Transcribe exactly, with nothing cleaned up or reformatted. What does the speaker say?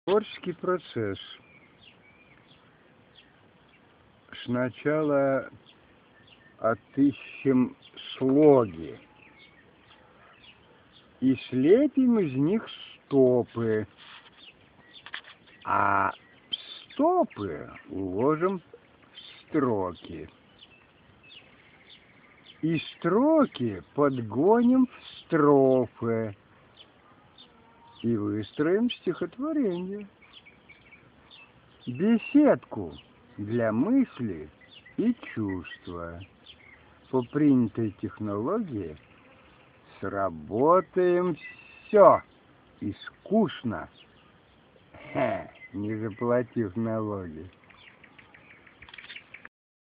Творческий процесс. Сначала отыщем слоги и слепим из них стопы, а стопы уложим в строки. И строки подгоним в строфы и выстроим стихотворение. Беседку для мысли и чувства. По принятой технологии сработаем все и скучно, не заплатив налоги.